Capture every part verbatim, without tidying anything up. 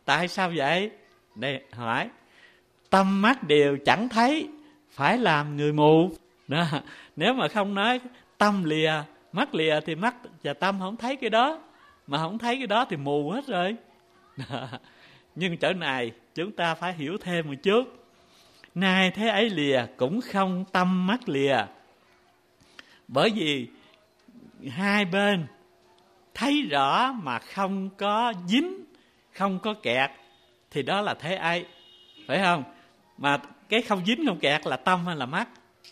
Tại sao vậy? Đây hỏi, tâm mắt đều chẳng thấy, phải làm người mù đó. Nếu mà không nói tâm lìa, mắt lìa thì mắt và tâm không thấy cái đó, mà không thấy cái đó thì mù hết rồi. Nhưng chỗ này chúng ta phải hiểu thêm một chút. Nay thế ấy lìa cũng không tâm mắt lìa. Bởi vì hai bên thấy rõ mà không có dính, không có kẹt, thì đó là thế ấy, phải không? Mà cái không dính không kẹt là tâm hay là mắt?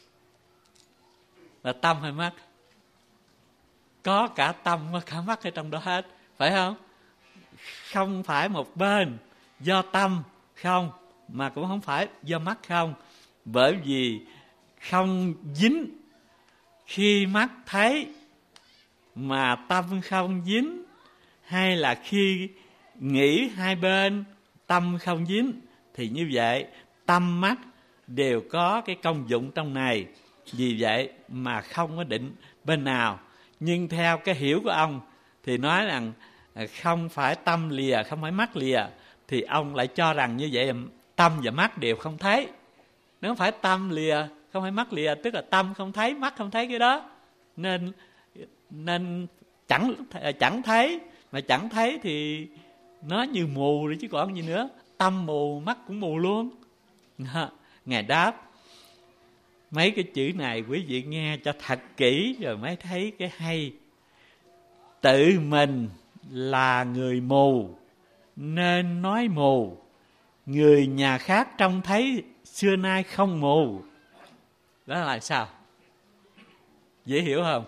Là tâm hay mắt? Có cả tâm có cả mắt ở trong đó hết, phải không? Không phải một bên do tâm không, mà cũng không phải do mắt không. Bởi vì không dính khi mắt thấy mà tâm không dính, hay là khi nghĩ hai bên tâm không dính, thì như vậy tâm mắt đều có cái công dụng trong này. Vì vậy mà không có định bên nào. Nhưng theo cái hiểu của ông thì nói rằng không phải tâm lìa, không phải mắt lìa, thì ông lại cho rằng như vậy tâm và mắt đều không thấy. Nếu không phải tâm lìa, không phải mắt lìa, tức là tâm không thấy, mắt không thấy cái đó, nên nên chẳng chẳng thấy. Mà chẳng thấy thì nó như mù rồi chứ còn gì nữa. Tâm mù, mắt cũng mù luôn. Ngài đáp, mấy cái chữ này quý vị nghe cho thật kỹ rồi mới thấy cái hay. Tự mình là người mù nên nói mù, người nhà khác trông thấy xưa nay không mù. Đó là sao? Dễ hiểu không?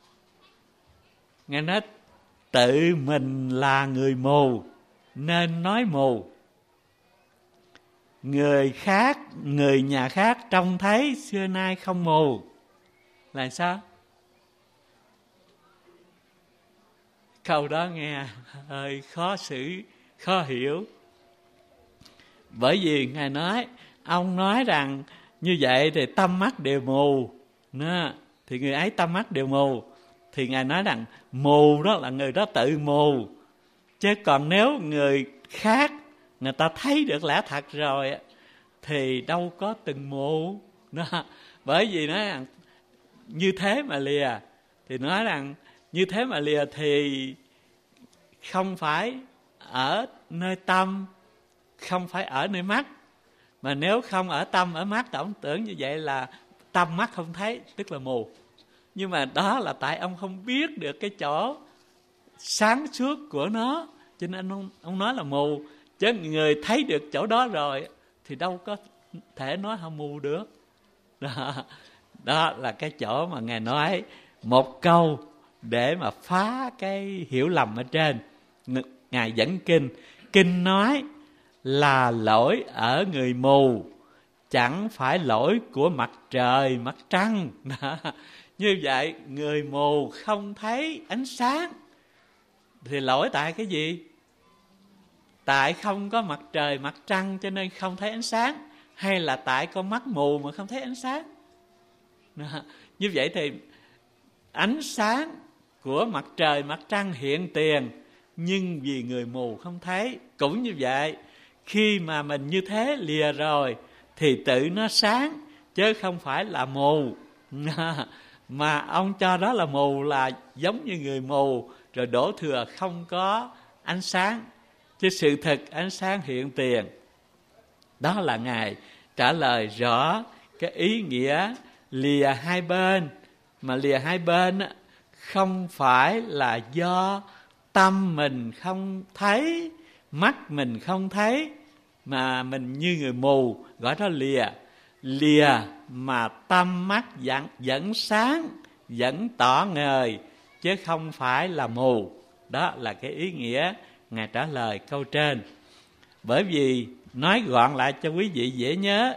Nghe nói tự mình là người mù nên nói mù, người khác, người nhà khác trông thấy xưa nay không mù. Là sao? Câu đó nghe hơi khó xử, khó hiểu. Bởi vì Ngài nói, ông nói rằng như vậy thì tâm mắt đều mù, đó, thì người ấy tâm mắt đều mù. Thì Ngài nói rằng mù đó là người đó tự mù. Chứ còn nếu người khác người ta thấy được lẽ thật rồi thì đâu có từng mù đó. Bởi vì nói rằng như thế mà lìa, thì nói rằng như thế mà lìa thì không phải ở nơi tâm, không phải ở nơi mắt. Mà nếu không ở tâm, ở mắt, ông tưởng như vậy là tâm mắt không thấy, tức là mù. Nhưng mà đó là tại ông không biết được cái chỗ sáng suốt của nó, cho nên ông, ông nói là mù. Chứ người thấy được chỗ đó rồi thì đâu có thể nói họ mù được. Đó, đó là cái chỗ mà Ngài nói một câu để mà phá cái hiểu lầm ở trên. Ngài dẫn kinh, kinh nói là lỗi ở người mù, chẳng phải lỗi của mặt trời, mặt trăng. Đó. Như vậy người mù không thấy ánh sáng thì lỗi tại cái gì? Tại không có mặt trời, mặt trăng cho nên không thấy ánh sáng, hay là tại con mắt mù mà không thấy ánh sáng? Đó. Như vậy thì ánh sáng của mặt trời, mặt trăng hiện tiền, nhưng vì người mù không thấy. Cũng như vậy, khi mà mình như thế lìa rồi thì tự nó sáng, chứ không phải là mù. Mà ông cho đó là mù là giống như người mù rồi đổ thừa không có ánh sáng. Chứ sự thực ánh sáng hiện tiền. Đó là Ngài trả lời rõ cái ý nghĩa lìa hai bên. Mà lìa hai bên không phải là do tâm mình không thấy, mắt mình không thấy, mà mình như người mù, gọi đó lìa. Lìa mà tâm mắt vẫn, vẫn sáng, vẫn tỏ ngời, chứ không phải là mù. Đó là cái ý nghĩa Ngài trả lời câu trên. Bởi vì nói gọn lại cho quý vị dễ nhớ,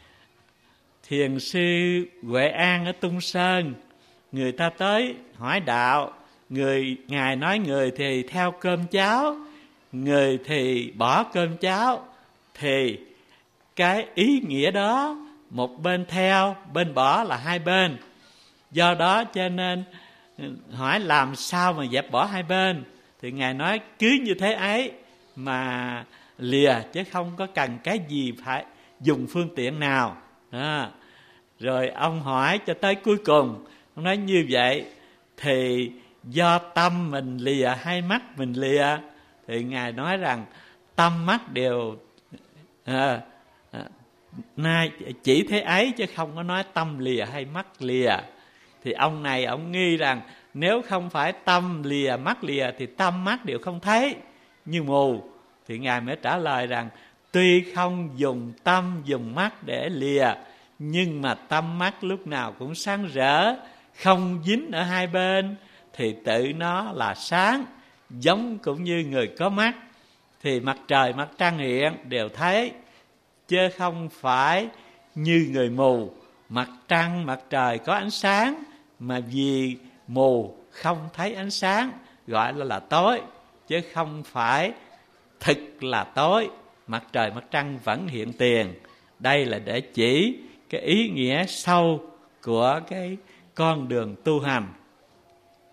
thiền sư Huệ An ở Tung Sơn, người ta tới hỏi đạo, người Ngài nói người thì theo cơm cháo, người thì bỏ cơm cháo, thì cái ý nghĩa đó một bên theo, bên bỏ là hai bên. Do đó cho nên hỏi làm sao mà dẹp bỏ hai bên, thì Ngài nói cứ như thế ấy mà lìa, chứ không có cần cái gì phải dùng phương tiện nào. Đó. Rồi ông hỏi cho tới cuối cùng, ông nói như vậy thì do tâm mình lìa hay mắt mình lìa? Thì Ngài nói rằng tâm mắt đều à, à, nay chỉ thế ấy, chứ không có nói tâm lìa hay mắt lìa. Thì ông này ông nghi rằng nếu không phải tâm lìa mắt lìa thì tâm mắt đều không thấy, như mù. Thì Ngài mới trả lời rằng tuy không dùng tâm dùng mắt để lìa, nhưng mà tâm mắt lúc nào cũng sáng rỡ, không dính ở hai bên, thì tự nó là sáng, giống cũng như người có mắt. Thì mặt trời mặt trăng hiện đều thấy, chứ không phải như người mù. Mặt trăng mặt trời có ánh sáng, mà vì mù không thấy ánh sáng, gọi là là tối, chứ không phải thực là tối. Mặt trời mặt trăng vẫn hiện tiền. Đây là để chỉ cái ý nghĩa sâu của cái con đường tu hành.